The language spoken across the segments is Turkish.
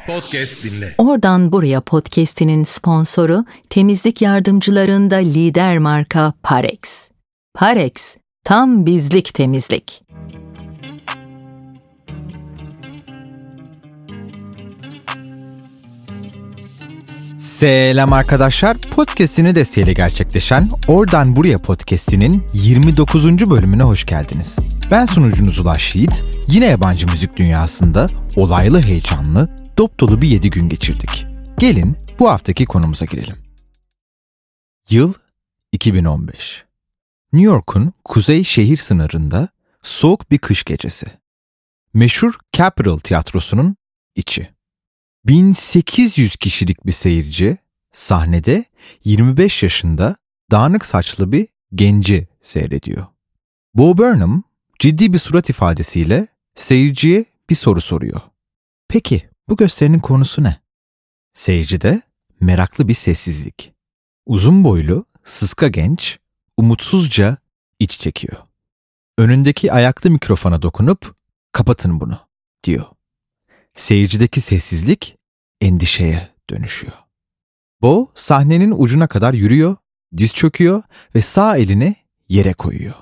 Podcast dinle. Oradan Buraya podcast'inin sponsoru, temizlik yardımcılarında lider marka Parex. Parex, tam bizlik temizlik. Selam arkadaşlar, podcast'ini desteğiyle gerçekleşen Oradan Buraya podcast'inin 29. bölümüne hoş geldiniz. Ben sunucunuz Ulaş Yiğit, yine yabancı müzik dünyasında olaylı, heyecanlı, dop dolu bir 7 gün geçirdik. Gelin bu haftaki konumuza girelim. Yıl 2015. New York'un kuzey şehir sınırında soğuk bir kış gecesi. Meşhur Capitol Tiyatrosu'nun içi. 1800 kişilik bir seyirci sahnede 25 yaşında dağınık saçlı bir genci seyrediyor. Bo Burnham ciddi bir surat ifadesiyle seyirciye bir soru soruyor. Peki bu gösterinin konusu ne? Seyircide meraklı bir sessizlik. Uzun boylu, sıska genç umutsuzca iç çekiyor. Önündeki ayaklı mikrofona dokunup "Kapatın bunu," diyor. Seyircideki sessizlik endişeye dönüşüyor. Bo sahnenin ucuna kadar yürüyor, diz çöküyor ve sağ elini yere koyuyor.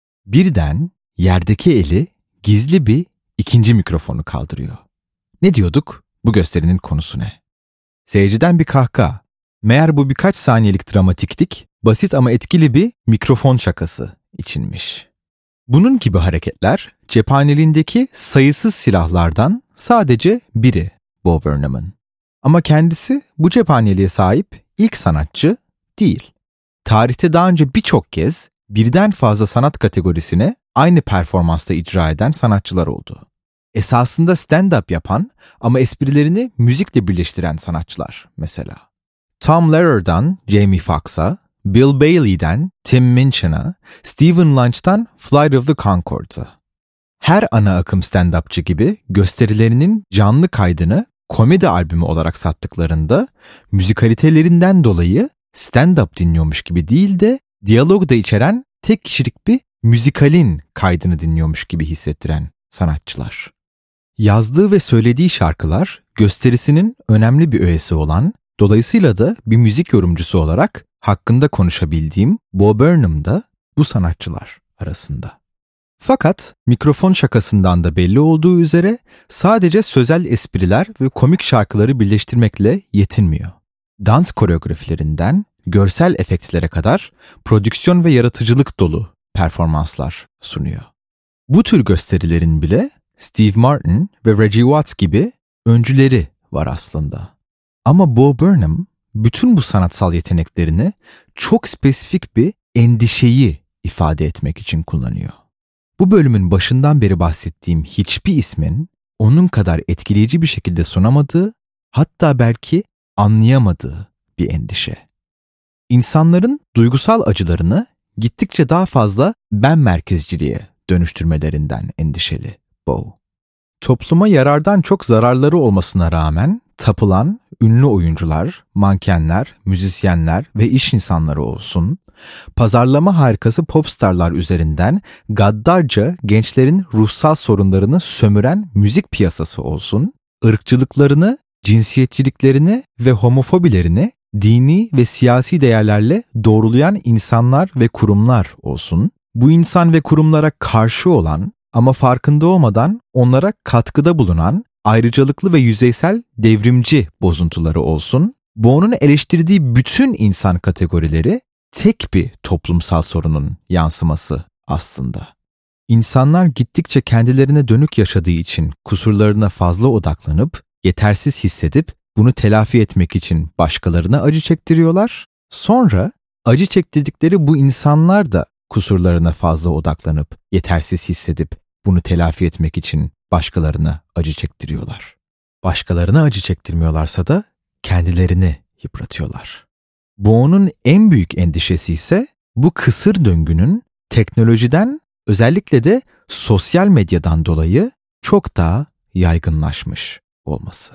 Birden yerdeki eli gizli bir ikinci mikrofonu kaldırıyor. Ne diyorduk? Bu gösterinin konusu ne? Seyirciden bir kahkaha. Meğer bu birkaç saniyelik dramatiklik, basit ama etkili bir mikrofon şakası içinmiş. Bunun gibi hareketler cephaneliğindeki sayısız silahlardan sadece biri Bo Burnham'ın. Ama kendisi bu cephaneliğe sahip ilk sanatçı değil. Tarihte daha önce birçok kez birden fazla sanat kategorisine aynı performansta icra eden sanatçılar oldu. Esasında stand-up yapan ama esprilerini müzikle birleştiren sanatçılar mesela. Tom Lehrer'dan Jamie Foxx'a, Bill Bailey'den Tim Minchin'a, Stephen Lunch'tan Flight of the Conchords'a. Her ana akım stand-upçı gibi gösterilerinin canlı kaydını komedi albümü olarak sattıklarında müzikalitelerinden dolayı stand-up dinliyormuş gibi değil de diyalog da içeren tek kişilik bir müzikalin kaydını dinliyormuş gibi hissettiren sanatçılar. Yazdığı ve söylediği şarkılar gösterisinin önemli bir öğesi olan, dolayısıyla da bir müzik yorumcusu olarak hakkında konuşabildiğim Bo Burnham da bu sanatçılar arasında. Fakat mikrofon şakasından da belli olduğu üzere sadece sözel espriler ve komik şarkıları birleştirmekle yetinmiyor. Dans koreografilerinden görsel efektlere kadar prodüksiyon ve yaratıcılık dolu performanslar sunuyor. Bu tür gösterilerin bile Steve Martin ve Reggie Watts gibi öncüleri var aslında. Ama Bo Burnham bütün bu sanatsal yeteneklerini çok spesifik bir endişeyi ifade etmek için kullanıyor. Bu bölümün başından beri bahsettiğim hiçbir ismin onun kadar etkileyici bir şekilde sunamadığı, hatta belki anlayamadığı bir endişe. İnsanların duygusal acılarını gittikçe daha fazla ben merkezciliğe dönüştürmelerinden endişeli Bo. Topluma yarardan çok zararları olmasına rağmen tapılan ünlü oyuncular, mankenler, müzisyenler ve iş insanları olsun, pazarlama harikası popstarlar üzerinden gaddarca gençlerin ruhsal sorunlarını sömüren müzik piyasası olsun, ırkçılıklarını, cinsiyetçiliklerini ve homofobilerini dini ve siyasi değerlerle doğrulayan insanlar ve kurumlar olsun, bu insan ve kurumlara karşı olan ama farkında olmadan onlara katkıda bulunan ayrıcalıklı ve yüzeysel devrimci bozuntuları olsun, Bo'nun eleştirdiği bütün insan kategorileri tek bir toplumsal sorunun yansıması aslında. İnsanlar gittikçe kendilerine dönük yaşadığı için kusurlarına fazla odaklanıp, yetersiz hissedip bunu telafi etmek için başkalarına acı çektiriyorlar. Sonra acı çektirdikleri bu insanlar da kusurlarına fazla odaklanıp, yetersiz hissedip bunu telafi etmek için başkalarına acı çektiriyorlar. Başkalarına acı çektirmiyorlarsa da kendilerini yıpratıyorlar. Bo'nun en büyük endişesi ise bu kısır döngünün teknolojiden, özellikle de sosyal medyadan dolayı çok daha yaygınlaşmış olması.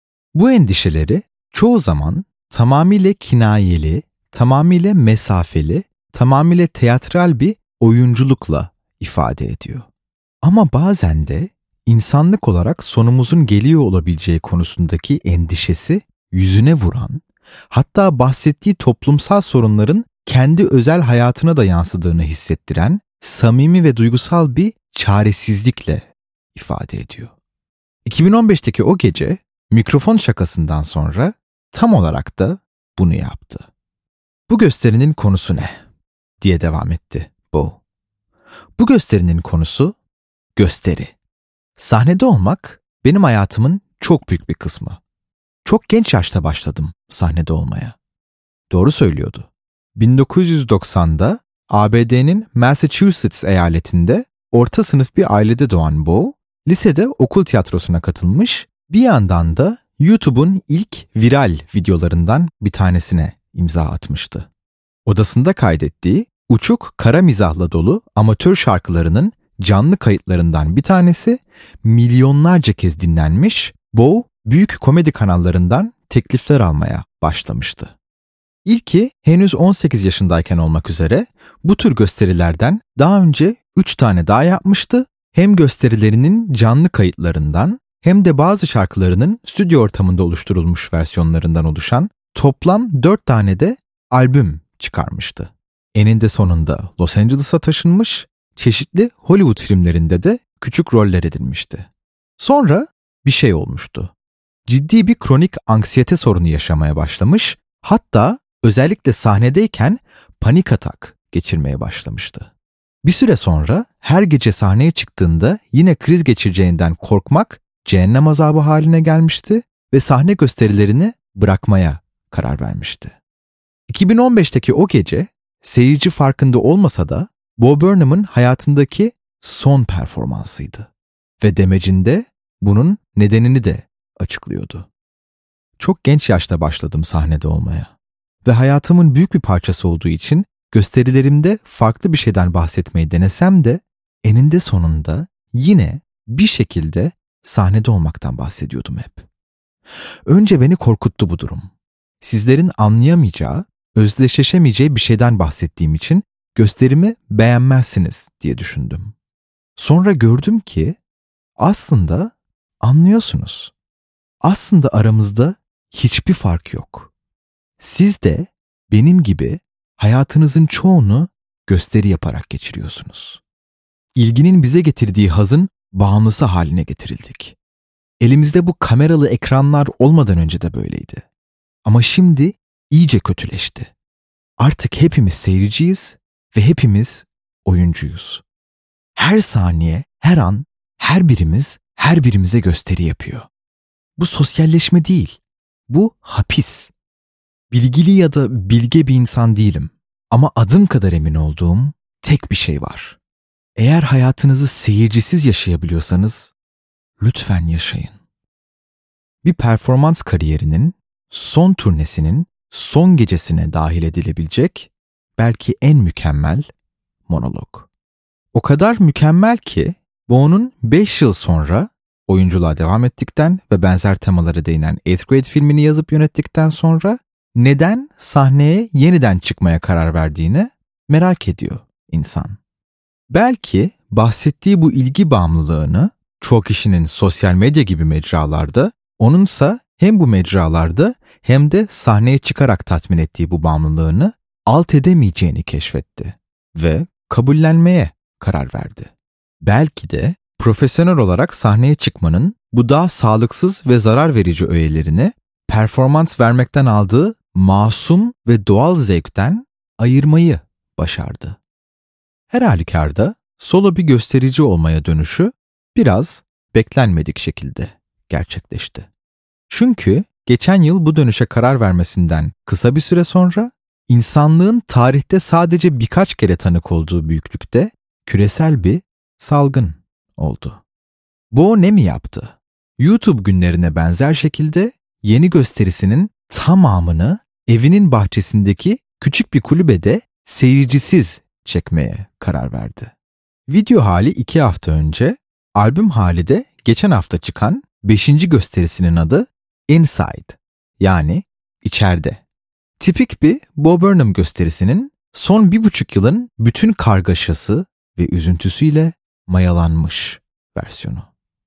Bu endişeleri çoğu zaman tamamıyla kinayeli, tamamıyla mesafeli, tamamıyla teatral bir oyunculukla ifade ediyor. Ama bazen de insanlık olarak sonumuzun geliyor olabileceği konusundaki endişesi yüzüne vuran, hatta bahsettiği toplumsal sorunların kendi özel hayatına da yansıdığını hissettiren samimi ve duygusal bir çaresizlikle ifade ediyor. 2015'teki o gece mikrofon şakasından sonra tam olarak da bunu yaptı. Bu gösterinin konusu ne? Diye devam etti Bo. Bu gösterinin konusu gösteri. Sahnede olmak benim hayatımın çok büyük bir kısmı. Çok genç yaşta başladım sahnede olmaya. Doğru söylüyordu. 1990'da ABD'nin Massachusetts eyaletinde orta sınıf bir ailede doğan Bo, lisede okul tiyatrosuna katılmış, bir yandan da YouTube'un ilk viral videolarından bir tanesine imza atmıştı. Odasında kaydettiği uçuk kara mizahla dolu amatör şarkılarının canlı kayıtlarından bir tanesi milyonlarca kez dinlenmiş, Bo büyük komedi kanallarından teklifler almaya başlamıştı. İlki henüz 18 yaşındayken olmak üzere bu tür gösterilerden daha önce 3 tane daha yapmıştı. Hem gösterilerinin canlı kayıtlarından hem de bazı şarkılarının stüdyo ortamında oluşturulmuş versiyonlarından oluşan toplam 4 tane de albüm çıkarmıştı. Eninde sonunda Los Angeles'a taşınmış, çeşitli Hollywood filmlerinde de küçük roller edinmişti. Sonra bir şey olmuştu. Ciddi bir kronik anksiyete sorunu yaşamaya başlamış, hatta özellikle sahnedeyken panik atak geçirmeye başlamıştı. Bir süre sonra her gece sahneye çıktığında yine kriz geçireceğinden korkmak cehennem azabı haline gelmişti ve sahne gösterilerini bırakmaya karar vermişti. 2015'teki o gece seyirci farkında olmasa da Bo Burnham'ın hayatındaki son performansıydı ve demecinde bunun nedenini de açıklıyordu. Çok genç yaşta başladım sahnede olmaya ve hayatımın büyük bir parçası olduğu için gösterilerimde farklı bir şeyden bahsetmeyi denesem de eninde sonunda yine bir şekilde sahnede olmaktan bahsediyordum hep. Önce beni korkuttu bu durum. Sizlerin anlayamayacağı, özdeşleşemeyeceği bir şeyden bahsettiğim için gösterimi beğenmezsiniz diye düşündüm. Sonra gördüm ki aslında anlıyorsunuz. Aslında aramızda hiçbir fark yok. Siz de benim gibi hayatınızın çoğunu gösteri yaparak geçiriyorsunuz. İlginin bize getirdiği hazın bağımlısı haline getirildik. Elimizde bu kameralı ekranlar olmadan önce de böyleydi. Ama şimdi iyice kötüleşti. Artık hepimiz seyirciyiz ve hepimiz oyuncuyuz. Her saniye, her an, her birimiz her birimize gösteri yapıyor. Bu sosyalleşme değil, bu hapis. Bilgili ya da bilge bir insan değilim ama adım kadar emin olduğum tek bir şey var. Eğer hayatınızı seyircisiz yaşayabiliyorsanız lütfen yaşayın. Bir performans kariyerinin son turnesinin son gecesine dahil edilebilecek belki en mükemmel monolog. O kadar mükemmel ki Bo'nun 5 yıl sonra oyunculuğa devam ettikten ve benzer temalara değinen 8th Grade filmini yazıp yönettikten sonra neden sahneye yeniden çıkmaya karar verdiğini merak ediyor insan. Belki bahsettiği bu ilgi bağımlılığını çoğu kişinin sosyal medya gibi mecralarda, onunsa hem bu mecralarda hem de sahneye çıkarak tatmin ettiği bu bağımlılığını alt edemeyeceğini keşfetti ve kabullenmeye karar verdi. Belki de profesyonel olarak sahneye çıkmanın bu daha sağlıksız ve zarar verici öğelerini performans vermekten aldığı masum ve doğal zevkten ayırmayı başardı. Her halükarda solo bir gösterici olmaya dönüşü biraz beklenmedik şekilde gerçekleşti. Çünkü geçen yıl bu dönüşe karar vermesinden kısa bir süre sonra insanlığın tarihte sadece birkaç kere tanık olduğu büyüklükte küresel bir salgın oldu. Bo ne mi yaptı? YouTube günlerine benzer şekilde yeni gösterisinin tamamını evinin bahçesindeki küçük bir kulübede seyircisiz çekmeye karar verdi. Video hali 2 hafta önce, albüm hali de geçen hafta çıkan 5. gösterisinin adı Inside, yani içeride. Tipik bir Bo Burnham gösterisinin son 1,5 yılın bütün kargaşası ve üzüntüsüyle mayalanmış versiyonu.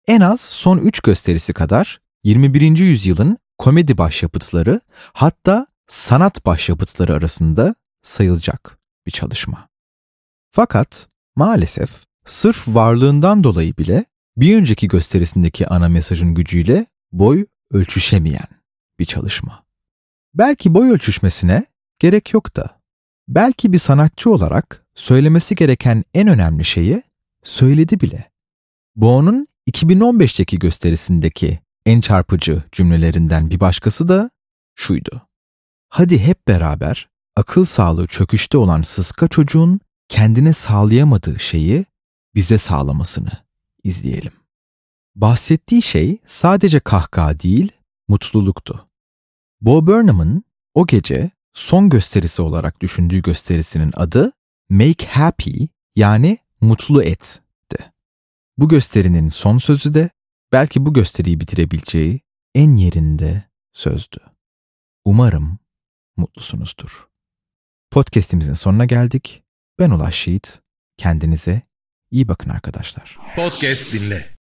en az son 3 gösterisi kadar 21. yüzyılın komedi başyapıtları, hatta sanat başyapıtları arasında sayılacak bir çalışma. Fakat maalesef sırf varlığından dolayı bile bir önceki gösterisindeki ana mesajın gücüyle boy ölçüşemeyen bir çalışma. Belki boy ölçüşmesine gerek yok da, belki bir sanatçı olarak söylemesi gereken en önemli şeyi söyledi bile. Bono'nun 2015'teki gösterisindeki en çarpıcı cümlelerinden bir başkası da şuydu: "Hadi hep beraber akıl sağlığı çöküşte olan sıska çocuğun kendine sağlayamadığı şeyi bize sağlamasını izleyelim." Bahsettiği şey sadece kahkaha değil, mutluluktu. Bo Burnham'ın o gece son gösterisi olarak düşündüğü gösterisinin adı Make Happy, yani mutlu et'ti. Bu gösterinin son sözü de belki bu gösteriyi bitirebileceği en yerinde sözdü. Umarım mutlusunuzdur. Podcast'imizin sonuna geldik. Ben Ulaş Yiğit. Kendinize iyi bakın arkadaşlar. Podcast dinle.